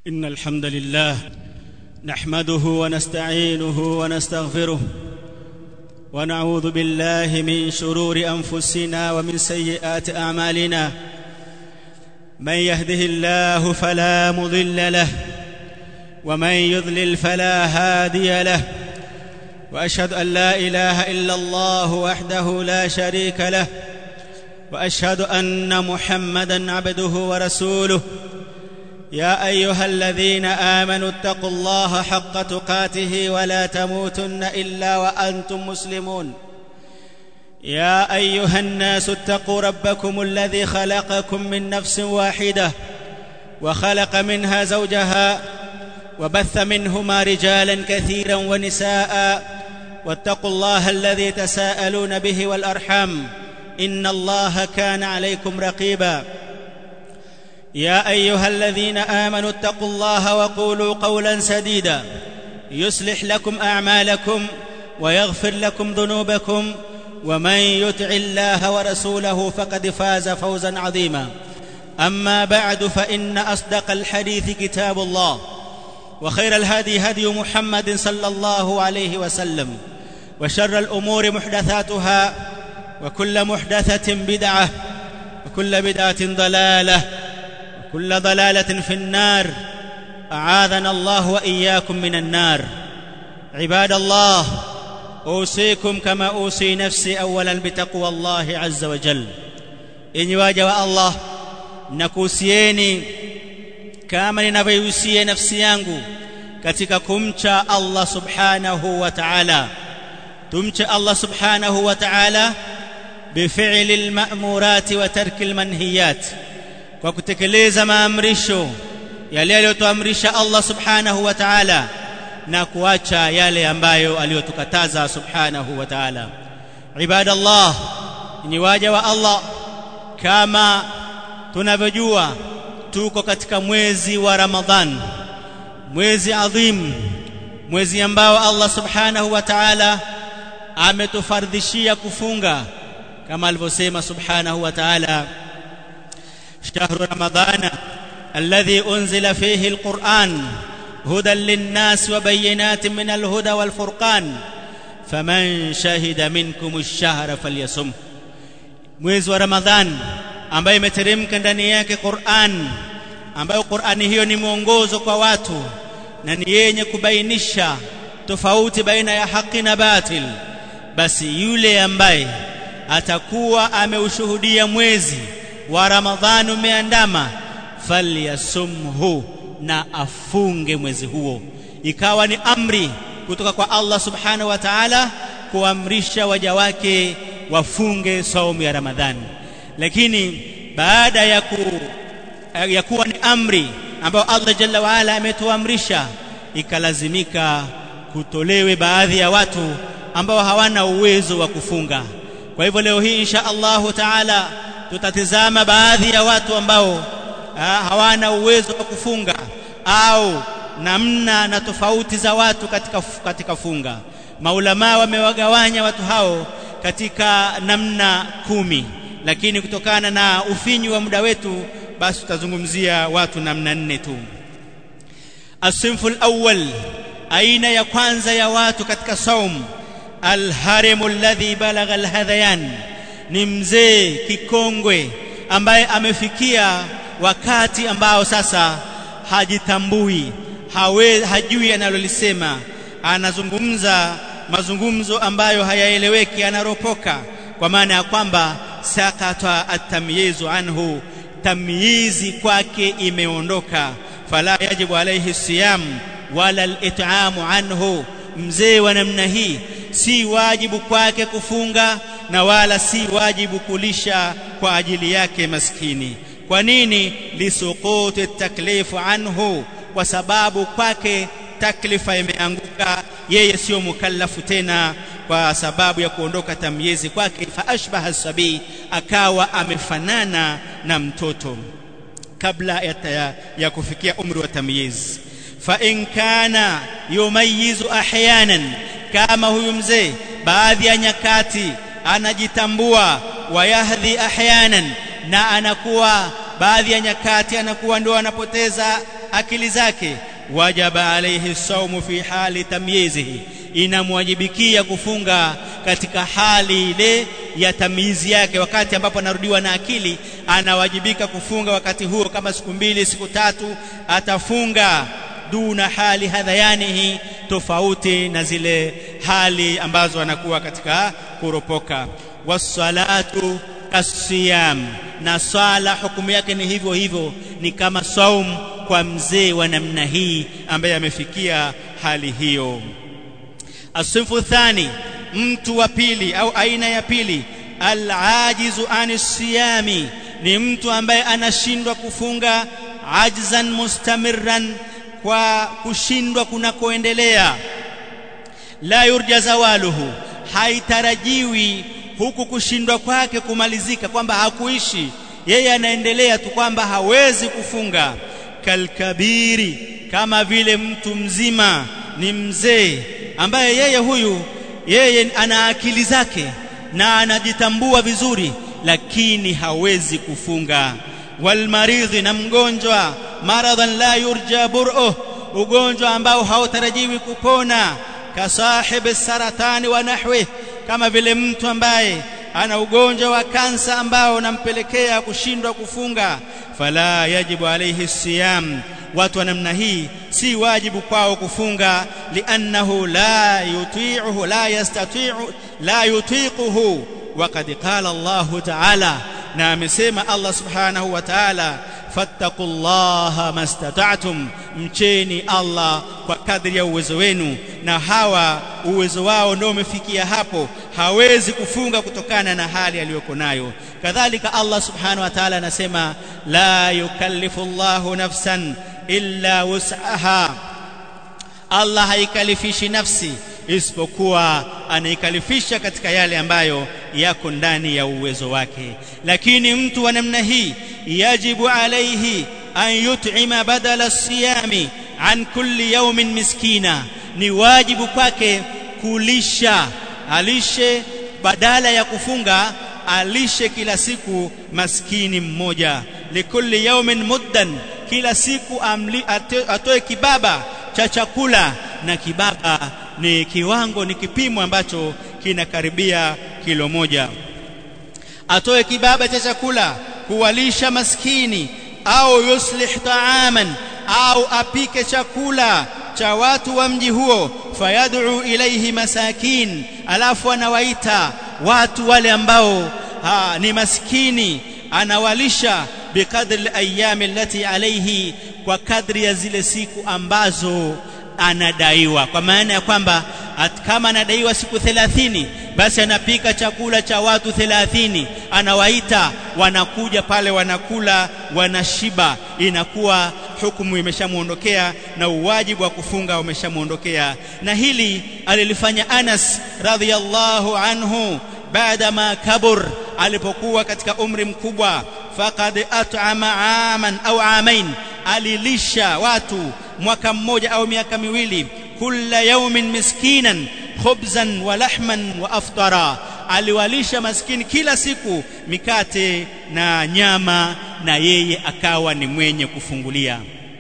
إن الحمد لله نحمده ونستعينه ونستغفره ونعوذ بالله من شرور أنفسنا ومن سيئات أعمالنا. من يهده الله فلا مضل له ومن يضلل فلا هادي له، وأشهد أن لا إله إلا الله وحده لا شريك له، وأشهد أن محمدًا عبده ورسوله. يا أيها الذين آمنوا اتقوا الله حق تقاته ولا تموتن إلا وأنتم مسلمون. يا أيها الناس اتقوا ربكم الذي خلقكم من نفس واحدة وخلق منها زوجها وبث منهما رجالا كثيرا ونساء، واتقوا الله الذي تساءلون به والأرحام إن الله كان عليكم رقيبا. يا أيها الذين آمنوا اتقوا الله وقولوا قولا سديدا يصلح لكم أعمالكم ويغفر لكم ذنوبكم، ومن يطع الله ورسوله فقد فاز فوزا عظيما. أما بعد، فإن أصدق الحديث كتاب الله، وخير الهدي هدي محمد صلى الله عليه وسلم، وشر الأمور محدثاتها، وكل محدثة بدعة، وكل بدعة ضلالة، وكل ضلالة في النار. أعاذنا الله وإياكم من النار. عباد الله، أوصيكم كما أوصي نفسي أولا بتقوى الله عز وجل. إني واجه الله nakuhusieni kama ninavyohusia nafsi yangu katika kumcha Allah subhanahu wa ta'ala. Tumcha Allah subhanahu wa ta'ala bifi'li al-ma'murati wa tarki al-manhiyat, kwa kutekeleza maamrisho yale aliyotuamrisha Allah subhanahu wa ta'ala na kuacha yale ambayo aliyotukataza subhanahu wa ta'ala. Ibadallah, ni waja wa Allah, kama tunavyojua tuko katika mwezi wa Ramadhan, mwezi adhim, mwezi ambao Allah subhanahu wa ta'ala ametufardhishia kufunga, kama alivyosema subhanahu wa ta'ala: شهر رمضان الذي أنزل فيه القرآن هدى للناس وبينات من الهدى والفرقان فمن شهد منكم الشهر فليصم. mwezi wa Ramadhan ambaye imeteremka ndani yake Qur'an, ambayo Qur'ani hiyo ni mwongozo kwa watu na ni yenye kubainisha tofauti baina ya haki na batil, basi yule ambaye atakuwa ameushuhudia mwezi wa Ramadhan umeandama, falyasumhu, na afunge mwezi huo. Ikawa ni amri kutoka kwa Allah subhanahu wa ta'ala kuamrisha waja wake wafunge saumu ya Ramadhan. Lakini baada ya kuwa ni amri ambayo Allah jalla wa ala ametuamrisha, ikalazimika kutolewe baadhi ya watu ambao hawana uwezo wa kufunga. Kwa hivyo leo hii insha Allah taala tutatizama baadhi ya watu ambao hawana uwezo wa kufunga, au namna na tofauti za watu katika funga. Maulama wamewagawanya watu hao katika namna 10, lakini kutokana na ufinyu wa muda wetu, basi tutazungumzia watu namna 4 tu. As-sinful awwal, aina ya kwanza ya watu katika saum, al-harimu alladhi balagha al-hadhayan, ni mzee kikongwe ambaye amefikia wakati ambao sasa hajitambui, hajui analolisema, anazungumza mazungumzo ambayo hayaeleweki, anaropoka, kwa maana ya kwamba sakata at-tamyizu anhu, tamyizi kwake imeondoka. Fala yajibu alayhi siyam wala al-it'amu anhu. Mzee wa namna hii si wajibu kwake kufunga na wala si wajibu kulisha kwa ajili yake maskini. Kwa nini? Lisuquti taklifu anhu, kwa sababu kwake taklifa imeanguka, yeye sio mukallafu tena kwa sababu ya kuondoka tamyizi kwake. Fa ashbaha as-sabi, akawa amefanana na mtoto kabla ya kufikia umri wa tamyiz. Fa in kana yumayyizu ahyanan, kama huyu mzee baadhi ya nyakati anajitambua, wayahdhi ahyanan, na anakuwa baadhi ya nyakati anakuwa ndio anapoteza akili zake, wajaba alayhi saumu fi hali tamyizihi, inamwajibikia kufunga katika hali ile ya tamyizi yake. Wakati ambapo anarudiwa na akili, anawajibika kufunga wakati huo. Kama siku 2 siku 3 atafunga, duna hali hadhayanihi, tofauti na zile hali ambazo anakuwa katika kuropoka. Wassalatu kasiyam, na swala hukumu yake ni hivyo hivyo, ni kama saum kwa mzee wa namna hii ambaye amefikia hali hiyo. As-sinfu thani, mtu wa pili au aina ya pili, al-ajizu anis-siyami, ni mtu ambaye anashindwa kufunga ajzan mustamirran, kwa kushindwa kunakoendelea. La yurja zawaluhu, haitarajiwi huku kushindwa kwake kumalizika, kwamba hakuishi, yeye anaendelea tu, kwamba hawezi kufunga. Kalkabiri, kama vile mtu mzima, ni mzee ambaye yeye ana akili zake na anajitambua vizuri, lakini hawezi kufunga. Walmaridhi, na mgonjwa, maradhan la yurja bur'uh, ugonjwa ambao hautarajiwi kupona. Kasahib saratani wa nahwi, kama vile mtu ambaye ana ugonjwa wa kansa ambao unampelekea kushindwa kufunga. Fala yajibu alayhi siyam, watu wa namna hii si wajibu kwao kufunga. Liannahu la yuti'uhu la yastati'u la yutiquhu, waqad qala Allahu ta'ala, na amesema Allah subhanahu wa ta'ala, fattaqullaha mastata'tum, mcheni Allah kwa kadri ya uwezo wenu. Na hawa uwezo wao ndio umefikia hapo, hawezi kufunga kutokana na hali aliyoko nayo. Kadhalika Allah subhanahu wa ta'ala anasema, la yukallifu Allahu nafsan illa wus'aha, Allah haikalifishi nafsi isipokuwa anaikalifisha katika yale ambayo yako ndani ya uwezo wake. Lakini mtu wa namna hii, yajibu alayhi an yut'ima badala siyami an kulli yawmin miskina, ni wajibu kwake kulisha, alishe badala ya kufunga, alishe kila siku maskini mmoja. Likulli yawmin muddan, kila siku atoe kibaba cha chakula, na kibaba ni kiwango, ni kipimo ambacho kinakaribia kilo 1. Atoe kibaba cha chakula kuwalisha maskini, au yuslih ta'aman, au apike chakula cha watu wa mji huo. Fayad'u ilayhi masakin, alafu anawaita watu wale ambao ni maskini, anawalisha biqadri al-ayyam allati alayhi, kwa kadri ya zile siku ambazo anadaiwa. Kwa maana ya kwamba kama anadaiwa siku 30, basi anapika chakula cha watu 30, anawaita, wanakuja pale, wanakula, wanashiba, inakuwa hukumu imeshamuondokea na uwajibu wa kufunga umeshamuondokea. Na hili alilifanya Anas radhiyallahu anhu baada ma kabur, alipokuwa katika umri mkubwa. Faqad at'ama aman au amain, alilisha watu mwaka mmoja au miaka miwili. Kulla yawmin miskinan khubzan wa lahman wa aftara, aliwalisha maskini kila siku mikate na nyama, na yeye akawa ni mwenye kufungulia.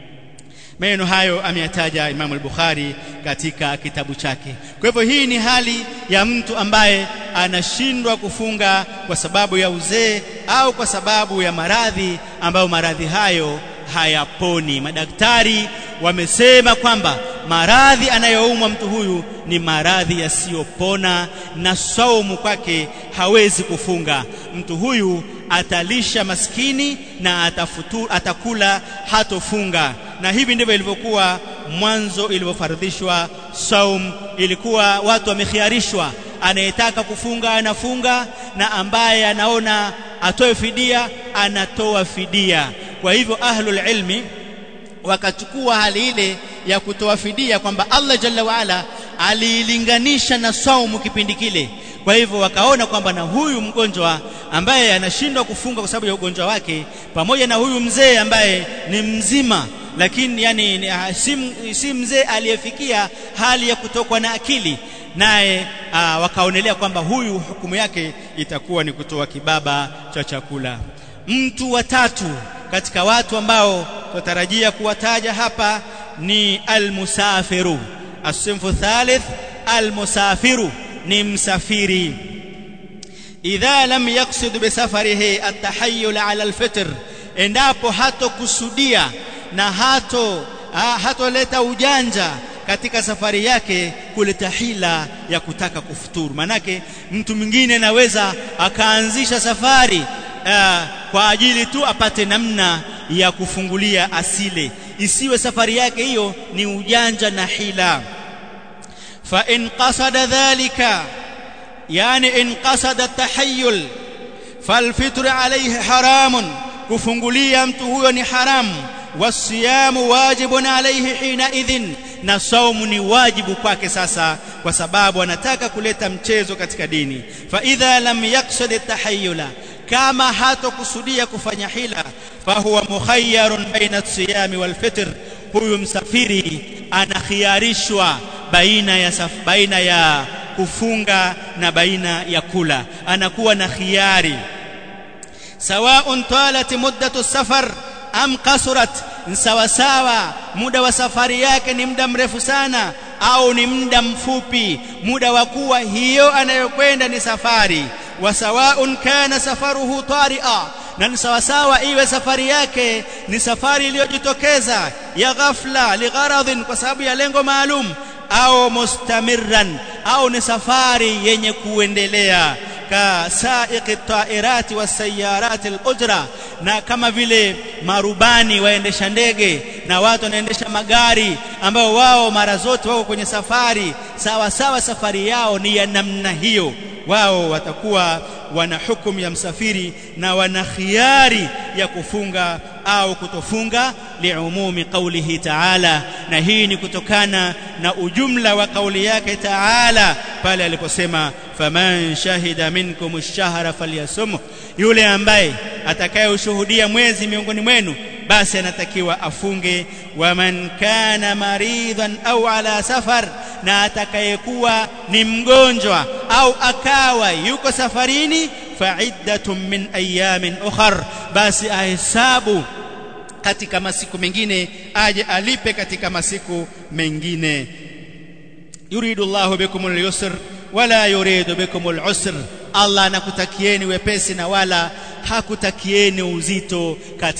Maneno hayo ameyataja Imam al-Bukhari katika kitabu chake. Kwa hivyo hii ni hali ya mtu ambaye anashindwa kufunga kwa sababu ya uzee au kwa sababu ya maradhi ambayo maradhi hayo hayaponi. Madaktari wamesema kwamba maradhi anayoumwa mtu huyu ni maradhi yasiyopona, na saumu kwake hawezi kufunga. Mtu huyu atalisha maskini na atakula, hatofunga. Na hivi ndivyo ilivyokuwa mwanzo ilivyofaradhishwa saum. Ilikuwa watu wamekhiarishwa, anayetaka kufunga anafunga, na ambaye anaona atoe fidia anatoa fidia. Kwa hivyo ahlul ilmi wakachukua hali ile ya kutoa fidia kwamba Allah jalla waala aliilinganisha na saumu kipindi kile. Kwa hivyo wakaona kwamba na huyu mgonjwa ambaye anashindwa kufunga kwa sababu ya ugonjwa wake, pamoja na huyu mzee ambaye ni mzima, lakini si mzee aliyefikia hali ya kutokwa na akili, naye wakaonelea kwamba huyu hukumu yake itakuwa ni kutoa kibaba cha chakula. Mtu wa tatu katika watu ambao tutarajia kuwataja hapa ni almusafiru. As-sinfu thalith almusafiru, ni msafiri. Idha lam yaqsid bisafarihi at-tahayyul ala al-fitr, endapo hatokusudia na hatoleta ujanja katika safari yake kuleta hila ya kutaka kufuturu. Manake mtu mwingine anaweza akaanzisha safari kwa ajili tu apate namna ya kufungulia asile, isiwe safari yake hiyo ni ujanja na hila. Fa in qasada dhalika, yani in qasada tahayyul falfitr alayhi haramun, kufungulia mtu huyo ni haramu. Wasiyamu wajibun alayhi hina idhin, na saumu ni wajibu kwake sasa, kwa sababu anataka kuleta mchezo katika dini. Fa idha lam yaqsid at-tahayyula, kama hatokusudia kufanya hila, fa huwa mukhayyarun baina as-siyami wal fitr, huyu msafiri anakhiarishwa baina ya kufunga na baina ya kula, anakuwa na khiari. Sawa'un talat muddatu as-safar am qasurat, sawa muda wa safari yake ni muda mrefu sana au ni muda mfupi, muda wa kuwa hiyo anayokwenda ni safari. Wa sawa'un kana safaruhu tari'a, na sawa iwe safari yake ni safari iliyojitokeza ya ghafla ligharadhin, kwa sababu ya lengo maalum, au mustamirran, au ni safari yenye kuendelea, ka sa'iqi at-ta'irati was-sayyarat al-ujra, na kama vile marubani waendesha ndege na watu wanaendesha magari ambao wao mara zote wao kwenye safari, sawa safari yao ni ya namna hiyo, wao watakuwa wana hukumu ya msafiri na wana khiari ya kufunga au kutofunga, liumumi qawlihi ta'ala, na hii ni kutokana na ujumla wa kauli yake ta'ala pale aliposema faman shahida minkum ash-shahra falyasum, yule ambaye atakayeshuhudia mwezi miongoni mwenu basi anatakiwa afunge. Waman kana maridhan au ala safar, na atakayekuwa ni mgonjwa au akawa yuko safarini, fa'iddatun min ayamin ukhar, basi ahesabu katika masiku mengine, aje alipe katika masiku mengine. Yuridu Allahu bikumul yusr wala yuridu bikumul usr, Allah anakutakieni wepesi na wala hakutakieni uzito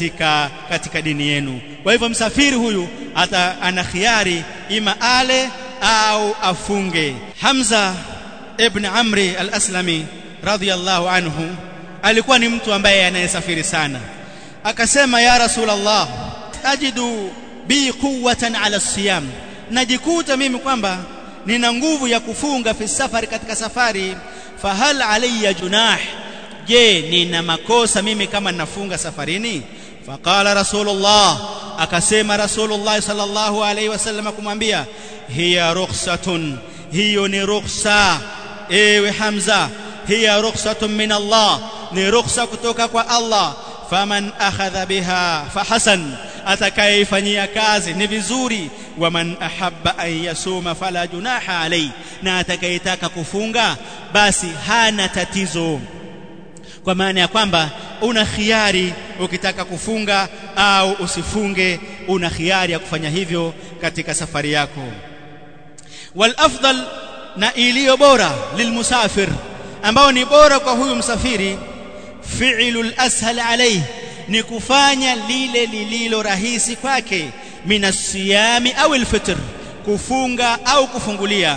katika dini yenu. Kwa hivyo msafiri huyu ana khiari, ima ale au afunge. Hamza ibn Amri al-Aslami radhiyallahu anhu alikuwa ni mtu ambaye anayesafiri sana. Akasema, ya Rasulullah, ajidu bi quwwatan ala siyam, najikuta mimi kwamba nina nguvu ya kufunga fi safari, katika safari. Fahal alayya junah, je nina makosa mimi kama ninafunga safarini? Faqala Rasulullah, akasema Rasulullah sallallahu alayhi wasallam kumwambia, hiya rukhsatun, hiyo ni rukhsa ewe Hamza, hiya rukhsatun min Allah, ni rukhsa kutoka kwa Allah. Faman akhadha biha fahasan, atakayeifanyia kazi ni vizuri. Waman ahabba an yasuma fala junaha alayhi, na atakayetaka kufunga basi hana tatizo. Kwa maana ya kwamba una khiari, ukitaka kufunga au usifunge, una khiari ya kufanya hivyo katika safari yako. Wal afdal, na iliyo bora lilmusafir, ambao ni bora kwa huyu msafiri, fi'lul ashal alayhi, ni kufanya lile lililo rahisi kwake, minasiyami au alfitr, kufunga au kufungulia.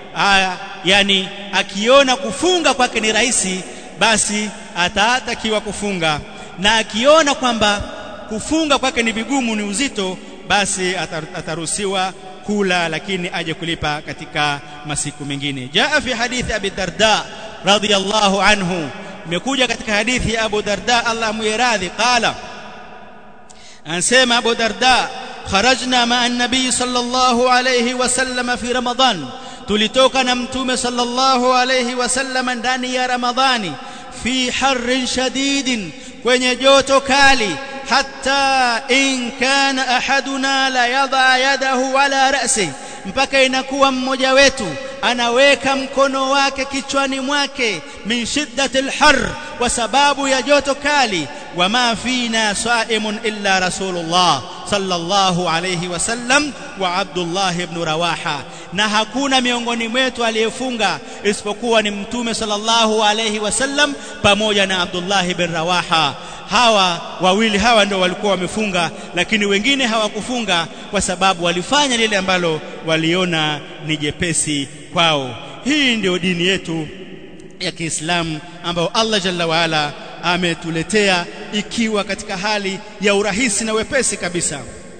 Yani akiona kufunga kwake ni rahisi, basi atatakiwa kufunga, na akiona kwamba kufunga kwake ni vigumu, ni uzito, basi ataruhusiwa kula, lakini aje kulipa katika masiku mengine. Jaa fi hadithi Abi Darda radhiyallahu anhu, imekuja katika hadithi ya Abu Darda Allah muiradhi, qala, ansema Abu Darda, kharajna ma'a an-nabiy sallallahu alayhi wasallam fi Ramadan, tulitoka na mtume sallallahu alayhi wasallam ndani ya Ramadhani, fi harrin shadidin, kwenye joto kali, hatta in kana ahaduna la yadha yadahu ala ra'si, mpaka inakuwa mmoja wetu anaweka mkono wake kichwani mwake, min shiddatil har, kwa sababu ya joto kali. Wama fina saimun illa Rasulullah sallallahu alayhi wasallam wa Abdullah ibn Rawaha, na hakuna miongoni mwetu aliyefunga isipokuwa ni mtume sallallahu alayhi wasallam pamoja na Abdullah ibn Rawaha. Hawa wawili hawa ndio walikuwa wamefunga, lakini wengine hawakufunga kwa sababu walifanya lile ambalo waliona ni jepesi kwao. Hii ndio dini yetu ya Kiislamu ambayo Allah Jalla wa Ala ametuletea ikiwa katika hali ya urahisi na wepesi kabisa.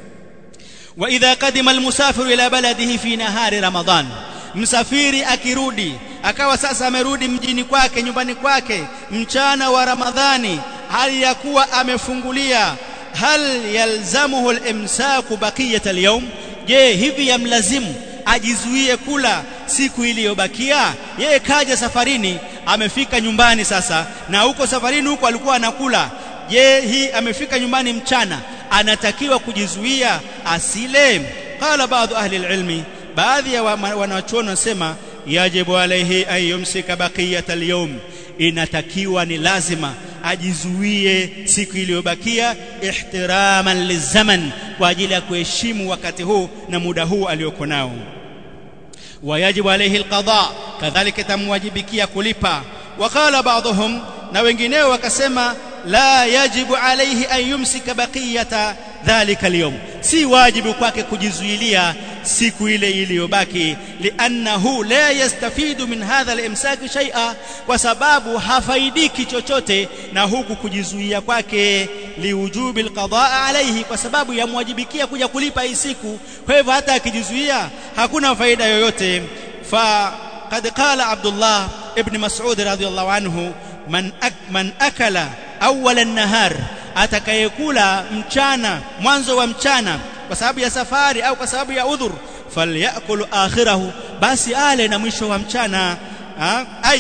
Wa idha qadima almusafiru ila baladihi fi nahari Ramadan, msafiri akirudi akawa sasa amerudi mjini kwake, nyumbani kwake mchana wa Ramadhani, hali ya kuwa amefungulia, hal yalzamuhu al-imsaku baqiyat al-yawm, je hivi yamlazimu ajizuie kula siku iliyobakia? Yeye kaja safarini, amefika nyumbani sasa, na huko safarini huko alikuwa anakula. Je, hii amefika nyumbani mchana, anatakiwa kujizuia asile? Qala baadhi ahli al-ilmi, baadhi ya wanachuoni wanasema yajibu alayhi an yumsika baqiyat al-yawm, inatakiwa ni lazima ajizuie siku iliyobakia, ihtiraman lizaman, kwa ajili ya kuheshimu wakati huu na muda huu alioko nao. Wayajibu alayhi alqada, kadhalika tamwajibikia kulipa. Wakala baadhum, na wengineo wakasema la yajibu alayhi an yumsika baqiyata dhalika alyawm, si wajibu kwake kujizuilia siku ile iliyobaki, liannahu la yastafidu min hadha al-imsak shay'a, kwa sababu hafaidiki chochote na huku kujizuia kwake, liwujubi al-qadaa alayhi, kwa sababu yamwajibikia kuja kulipa hii siku. Kwa hivyo hata akijizuia hakuna faida yoyote. Fa qad qala Abdullah ibn Mas'ud radhiyallahu anhu, man akala awwal an-nahar, atakayekula mchana, mwanzo wa mchana kwa sababu ya safari au kwa sababu ya udhur, falyakul akhirahu, basi ale na mwisho wa mchana. Ay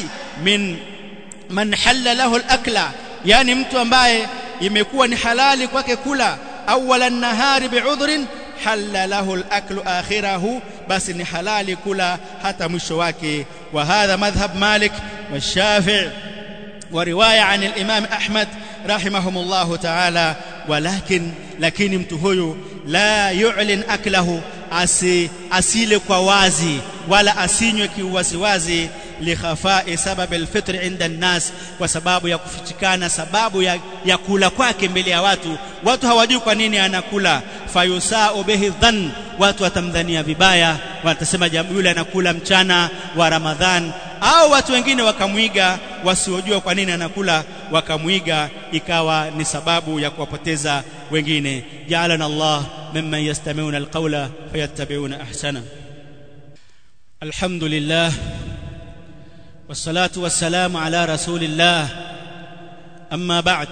man halla lahu al-akla, yani mtu ambaye imekuwa ni halali kwake kula awwala an-nahari bi'udhrin, halla lahu al-aklu akhirahu, basi ni halali kula hata mwisho wake. Wa hadha madhhab Malik wa Shafi'i wa riwaya an al-Imam Ahmad rahimahumullah ta'ala. Lakini mtu huyu la yu'lin aklahu, asile kwa wazi wala asinywe kiwaziwazi, li khafai sabab al-fitr inda an-nas, kwa sababu ya kufichikana sababu ya kula kwake mbele ya watu hawajui kwa nini anakula. Fayusau bihi dhann, watu watamdhania vibaya, watasema yule anakula mchana wa Ramadhan, au watu wengine wakamwiga wasiojua kwa nini anakula, wakamwiga ikawa ni sababu ya kuwapoteza wengine. Ja'alana Allah mimman yastami'una alqawla fayattabi'una ahsana. Alhamdulillah wassalatu wassalamu ala rasulillah, amma ba'd.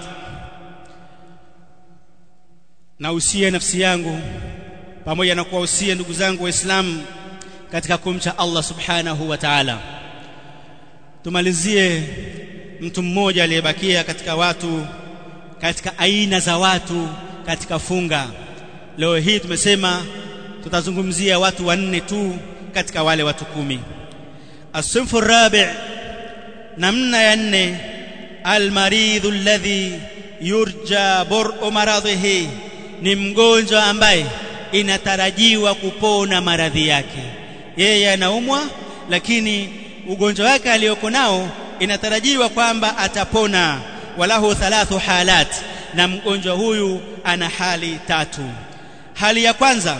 Nausia nafsi yangu pamoja na kuwahusia ndugu zangu waislamu katika kumcha Allah subhanahu wa ta'ala. Tumalizie mtu mmoja aliyebakia katika watu, katika aina za watu katika funga. Leo hii tumesema tutazungumzia watu wanne tu katika wale watu 10. As-sinfu ar-rabi', namna ya 4, al-maridhu alladhi yurja bur'u maradhihi, ni mgonjwa ambaye inatarajiwa kupona maradhi yake. Yeye anaumwa, lakini ugonjwa wake alioko nao inatarajiwa kwamba atapona. Walahu 3 halat, na mgonjwa huyu ana hali 3. Hali ya kwanza,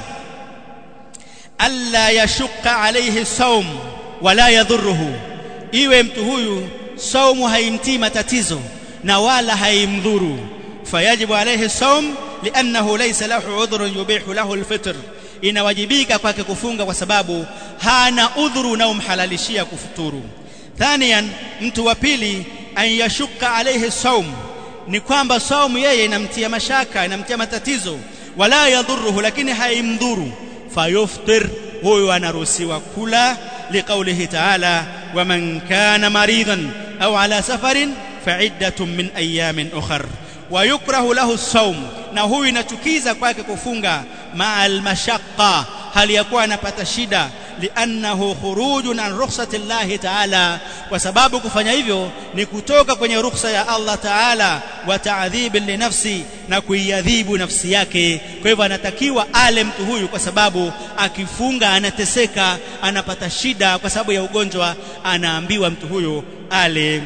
alla yashqa alayhi sawm wala yadhurruhu, iwe mtu huyu saumu haimtii matatizo na wala haimdhuru. Fayajibu alayhi sawm li'annahu laysa lahu udhrun yubihu lahu al-fitr, inawajibika kwake kufunga kwa sababu hana udhuru unaomhalalishia kufuturu. Thaniyan, mtu wa pili, an yashqa alayhi sawm, ni kwamba saumu yeye inamtia mashaka, inamtia matatizo, wala yadhurruhu, lakini haimdhuru. Fayuftir, huyo anaruhusiwa kula, liqaulihi ta'ala, wa man kana maridan au ala safarin fa'iddatun min ayamin ukhra. Wa yukrahu lahu as-sawm, na huyu inachukiza kwake kufunga, ma'al mashaqqa, hali ya kuwa anapata shida, li'annahu khurujun an rukhsati Allah ta'ala, kwa sababu kufanya hivyo ni kutoka kwenye rukhsa ya Allah ta'ala, wa ta'dhibin li nafsi, na kuiadhibu nafsi yake. Kwa hivyo anatakiwa ale mtu huyu, kwa sababu akifunga anateseka, anapata shida kwa sababu ya ugonjwa, anaambiwa mtu huyu ale.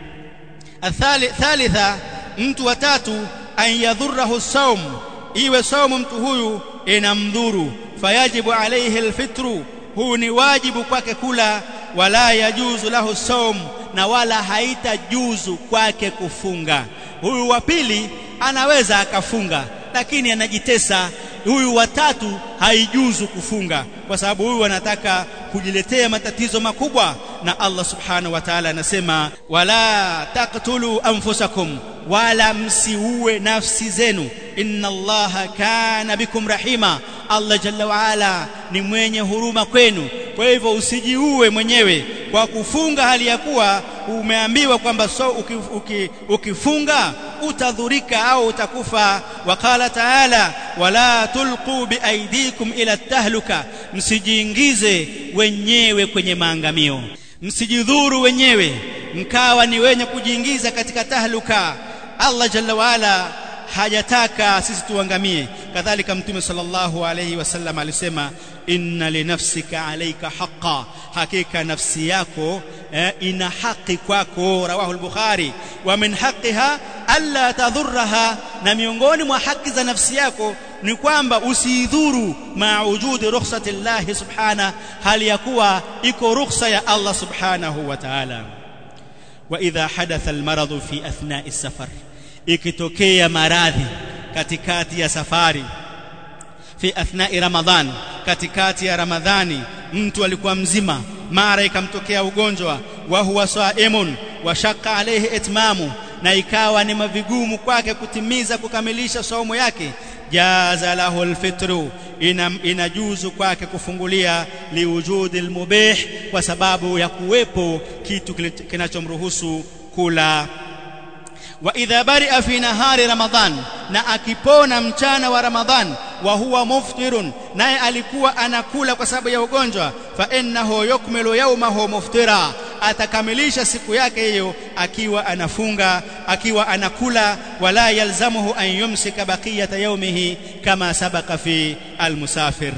Thalitha, mtu wa tatu, an yadhurruhu sawm, iwe saumu mtu huyu inamdhuru, fayajibu alayhi alfitru, huu ni wajibu kwake kula, wala yajuzu lahu sawm, na wala haitajuzu kwake kufunga. Huyu wa pili anaweza akafunga lakini anajitesa. Huyu wa tatu haijuzu kufunga, kwa sababu huyu anataka kujiletea matatizo makubwa. Na Allah subhanahu wa ta'ala anasema, wala taqtulu anfusakum, wala msiue nafsi zenu, inna Allaha kana bikum rahima, Allah jalla wa ala ni mwenye huruma kwenu. Kwa hivyo usijiue mwenyewe kwa kufunga hali ya kuwa umeambiwa kwamba ukifunga utadhurika au utakufa. Waqala ta'ala, wala tulqu biaidikum ila tahluka, msijiingize wenyewe kwenye maangamio, msijidhuru wenyewe mkawa ni wenye kujiingiza katika tahluka. Allah jalla wa ala hajataka sisi tuangamie. Kadhalika Mtume sallallahu alayhi wasallam alisema, inna li nafsika alayka haqqan, hakika nafsi yako ina haki kwako. Rawahu al-Bukhari. Wa min haqqiha alla tadhurraha, na miongoni mwa haki za nafsi yako ni kwamba usidhuru, ma'ujudi rukhsati Allah subhanahu, hali ya kuwa iko rukhsa ya Allah subhanahu wa ta'ala. Wa idha hadatha al-maradu fi athna'i as-safar, ikitokea maradhi katikati ya safari, fi athna'i Ramadhan, katikati ya Ramadhani, mtu alikuwa mzima mara ikamtokea ugonjwa, wa huwa saimun wa shaqqa alayhi itmamu, na ikawa ni mavigumu kwake kukamilisha saumu yake, jaza lahu alfitru, inajuzu kwake kufungulia, liwujudi almubih, kwa sababu ya kuwepo kitu kinachomruhusu kula. Wa idha bari'a fi nahari Ramadhan, na akipona mchana wa Ramadhan, wa huwa muftirun, naye alikuwa anakula kwa sababu ya ugonjwa, fa innahu yukmilu yawmahu muftira, atakamilisha siku yake hiyo akiwa anafunga, akiwa anakula. Wala yalzamuhu an yumsika baqiyata yawmihi kama sabaqa fi almusafir.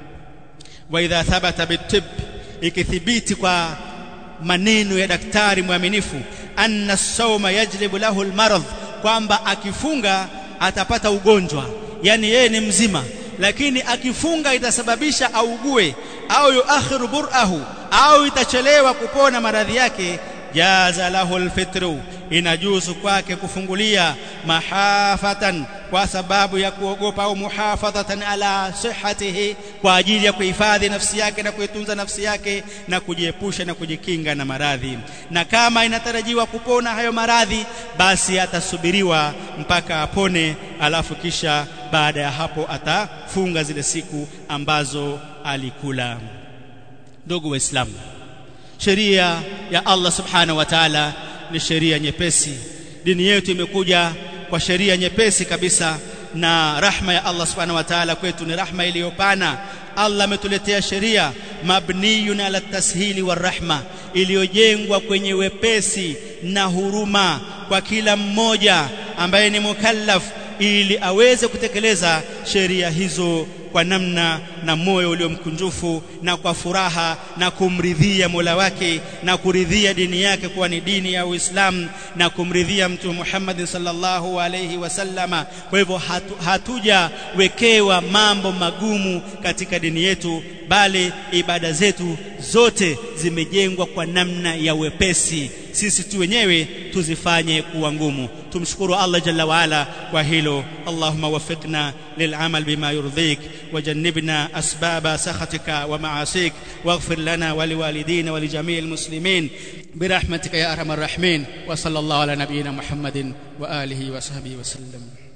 Wa idha thabata bitib, ikithibiti kwa maneno ya daktari mwaminifu, anna as-sawma yajlibu lahu al-marad, kwamba akifunga atapata ugonjwa, yani yeye ni mzima lakini akifunga itasababisha augue au yuakhiru bur'ahu, au itachelewa kupona maradhi yake, jaza lahu al-fitru, inajuzu kwake kufungulia, mahafatan, kwa sababu ya kuogopa, au muhafadhatan ala sihhatihi, kwa ajili ya kuhifadhi nafsi yake na kuitunza nafsi yake na kujiepusha na kujikinga na maradhi. Na kama inatarajiwa kupona hayo maradhi, basi atasubiriwa mpaka apone, alafu kisha baada ya hapo atafunga zile siku ambazo alikula. Ndugu Waislamu, sheria ya Allah subhanahu wa ta'ala ni sheria nyepesi. Dini yetu imekuja kwa sheria nyepesi kabisa, na rahma ya Allah subhanahu wa ta'ala kwetu ni rahma iliyopana. Allah ametuletea sheria mabniyun ala tashili war rahma, iliyojengwa kwenye wepesi na huruma kwa kila mmoja ambaye ni mukallaf, ili aweze kutekeleza sheria hizo kwa namna na moyo uliomkunjufu na kwa furaha na kumridhia Mola wake na kuridhia dini yake kuwa ni dini ya Uislamu na kumridhia Mtume Muhammad sallallahu alayhi wasallama. Kwa hivyo hatuja wekewa mambo magumu katika dini yetu, bali ibada zetu zote zimejengwa kwa namna ya wepesi. Sisi tu wenyewe tuzifanye kuwa ngumu. Tumshukuru Allah jalla wa ala kwa hilo. Allahumma wafiqna lil'amal bima yurdhik wajannibna asbaba sakhatika wa ma'asik waghfir lana wa liwalidina wa lijami'il muslimin birahmatika ya arhamar rahimin. Wa sallallahu ala nabiyyina Muhammadin wa alihi wa sahbihi wa sallam.